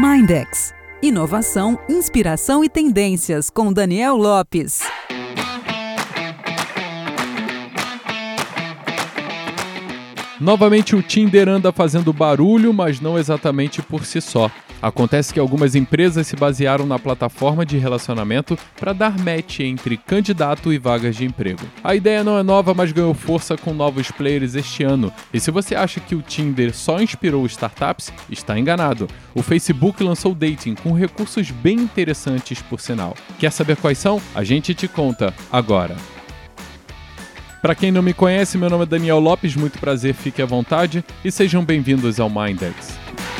Mindex. Inovação, inspiração e tendências, com Daniel Lopes. Novamente o Tinder anda fazendo barulho, mas não exatamente por si só. Acontece que algumas empresas se basearam na plataforma de relacionamento para dar match entre candidato e vagas de emprego. A ideia não é nova, mas ganhou força com novos players este ano. E se você acha que o Tinder só inspirou startups, está enganado. O Facebook lançou o dating com recursos bem interessantes, por sinal. Quer saber quais são? A gente te conta agora. Para quem não me conhece, meu nome é Daniel Lopes, muito prazer, fique à vontade e sejam bem-vindos ao Mindex.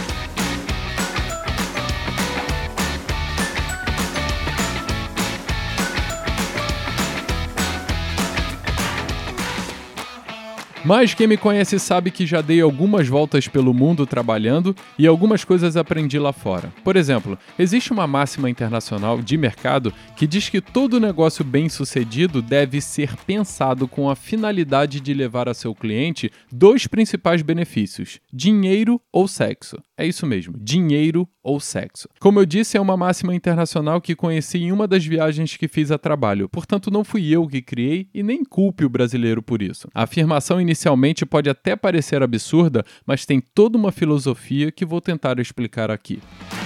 Mas quem me conhece sabe que já dei algumas voltas pelo mundo trabalhando e algumas coisas aprendi lá fora. Por exemplo, existe uma máxima internacional de mercado que diz que todo negócio bem-sucedido deve ser pensado com a finalidade de levar a seu cliente dois principais benefícios: dinheiro ou sexo. É isso mesmo, dinheiro ou sexo. Como eu disse, é uma máxima internacional que conheci em uma das viagens que fiz a trabalho, portanto não fui eu que criei e nem culpe o brasileiro por isso. A afirmação inicialmente pode até parecer absurda, mas tem toda uma filosofia que vou tentar explicar aqui.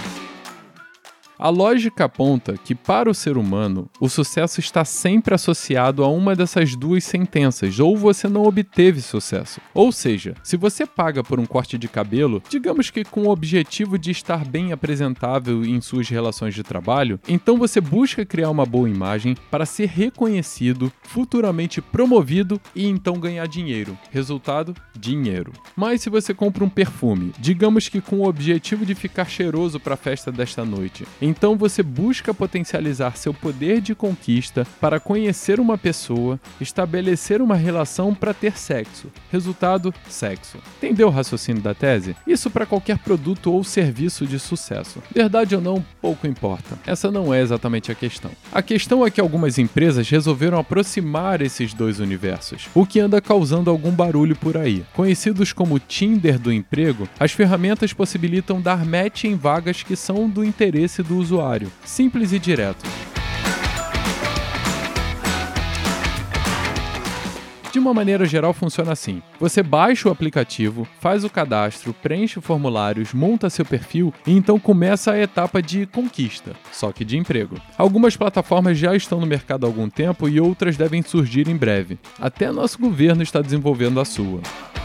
A lógica aponta que, para o ser humano, o sucesso está sempre associado a uma dessas duas sentenças, ou você não obteve sucesso. Ou seja, se você paga por um corte de cabelo, digamos que com o objetivo de estar bem apresentável em suas relações de trabalho, então você busca criar uma boa imagem para ser reconhecido, futuramente promovido e então ganhar dinheiro. Resultado? Dinheiro. Mas se você compra um perfume, digamos que com o objetivo de ficar cheiroso para a festa desta noite, então você busca potencializar seu poder de conquista para conhecer uma pessoa, estabelecer uma relação para ter sexo. Resultado: sexo. Entendeu o raciocínio da tese? Isso para qualquer produto ou serviço de sucesso. Verdade ou não, pouco importa. Essa não é exatamente a questão. A questão é que algumas empresas resolveram aproximar esses dois universos, o que anda causando algum barulho por aí. Conhecidos como Tinder do emprego, as ferramentas possibilitam dar match em vagas que são do interesse do usuário. Simples e direto. De uma maneira geral, funciona assim. Você baixa o aplicativo, faz o cadastro, preenche formulários, monta seu perfil e então começa a etapa de conquista, só que de emprego. Algumas plataformas já estão no mercado há algum tempo e outras devem surgir em breve. Até nosso governo está desenvolvendo a sua.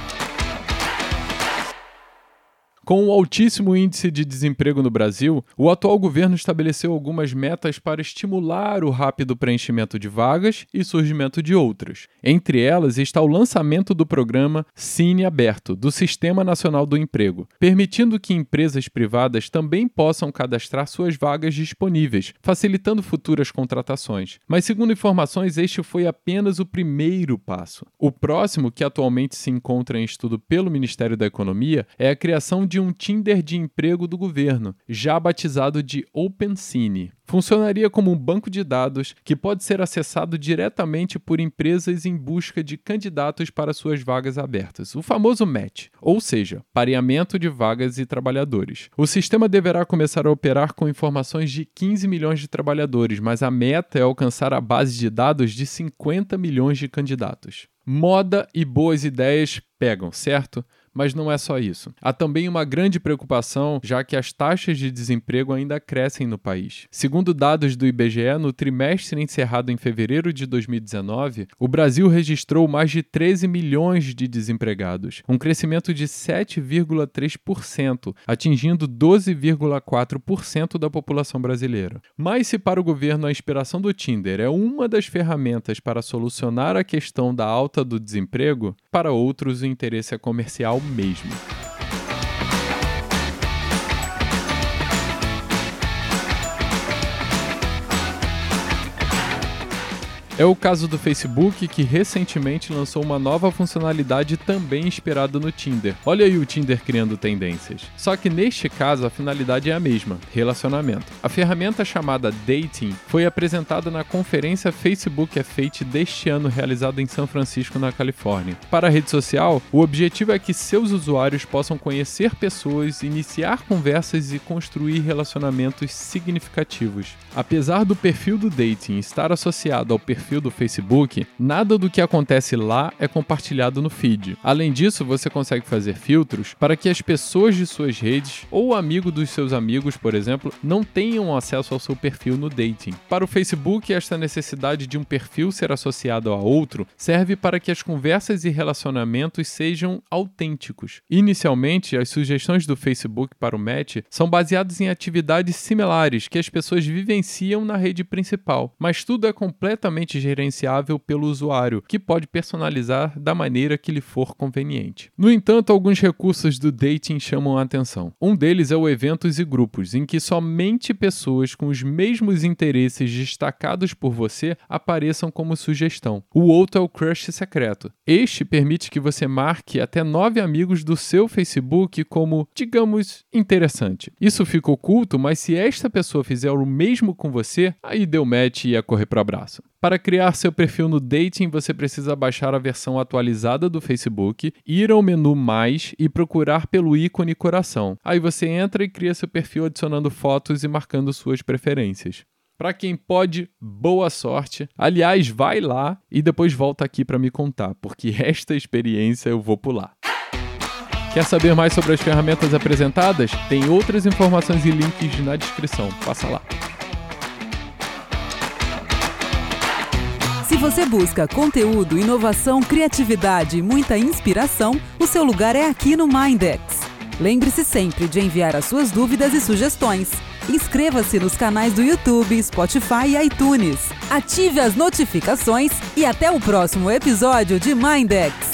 Com o altíssimo índice de desemprego no Brasil, o atual governo estabeleceu algumas metas para estimular o rápido preenchimento de vagas e surgimento de outras. Entre elas está o lançamento do programa Cine Aberto, do Sistema Nacional do Emprego, permitindo que empresas privadas também possam cadastrar suas vagas disponíveis, facilitando futuras contratações. Mas, segundo informações, este foi apenas o primeiro passo. O próximo, que atualmente se encontra em estudo pelo Ministério da Economia, é a criação de um Tinder de emprego do governo, já batizado de OpenCine. Funcionaria como um banco de dados que pode ser acessado diretamente por empresas em busca de candidatos para suas vagas abertas, o famoso match, ou seja, pareamento de vagas e trabalhadores. O sistema deverá começar a operar com informações de 15 milhões de trabalhadores, mas a meta é alcançar a base de dados de 50 milhões de candidatos. Moda e boas ideias pegam, certo? Mas não é só isso. Há também uma grande preocupação, já que as taxas de desemprego ainda crescem no país. Segundo dados do IBGE, no trimestre encerrado em fevereiro de 2019, o Brasil registrou mais de 13 milhões de desempregados, um crescimento de 7,3%, atingindo 12,4% da população brasileira. Mas se para o governo a inspiração do Tinder é uma das ferramentas para solucionar a questão da alta do desemprego, para outros o interesse é comercial mesmo. É o caso do Facebook, que recentemente lançou uma nova funcionalidade também inspirada no Tinder. Olha aí o Tinder criando tendências. Só que neste caso a finalidade é a mesma, relacionamento. A ferramenta chamada Dating foi apresentada na conferência Facebook F8 deste ano, realizada em São Francisco, na Califórnia. Para a rede social, o objetivo é que seus usuários possam conhecer pessoas, iniciar conversas e construir relacionamentos significativos. Apesar do perfil do Dating estar associado ao perfil do Facebook, nada do que acontece lá é compartilhado no feed. Além disso, você consegue fazer filtros para que as pessoas de suas redes ou amigo dos seus amigos, por exemplo, não tenham acesso ao seu perfil no Dating. Para o Facebook, esta necessidade de um perfil ser associado a outro serve para que as conversas e relacionamentos sejam autênticos. Inicialmente, as sugestões do Facebook para o match são baseadas em atividades similares que as pessoas vivenciam na rede principal, mas tudo é completamente gerenciável pelo usuário, que pode personalizar da maneira que lhe for conveniente. No entanto, alguns recursos do Dating chamam a atenção. Um deles é o eventos e grupos, em que somente pessoas com os mesmos interesses destacados por você apareçam como sugestão. O outro é o crush secreto. Este permite que você marque até 9 amigos do seu Facebook como, digamos, interessante. Isso fica oculto, mas se esta pessoa fizer o mesmo com você, aí deu match e ia correr pro abraço. Para criar seu perfil no Dating, você precisa baixar a versão atualizada do Facebook, ir ao menu Mais e procurar pelo ícone coração. Aí você entra e cria seu perfil adicionando fotos e marcando suas preferências. Para quem pode, boa sorte. Aliás, vai lá e depois volta aqui para me contar, porque esta experiência eu vou pular. Quer saber mais sobre as ferramentas apresentadas? Tem outras informações e links na descrição. Passa lá. Se você busca conteúdo, inovação, criatividade e muita inspiração, o seu lugar é aqui no Mindex. Lembre-se sempre de enviar as suas dúvidas e sugestões. Inscreva-se nos canais do YouTube, Spotify e iTunes. Ative as notificações e até o próximo episódio de Mindex.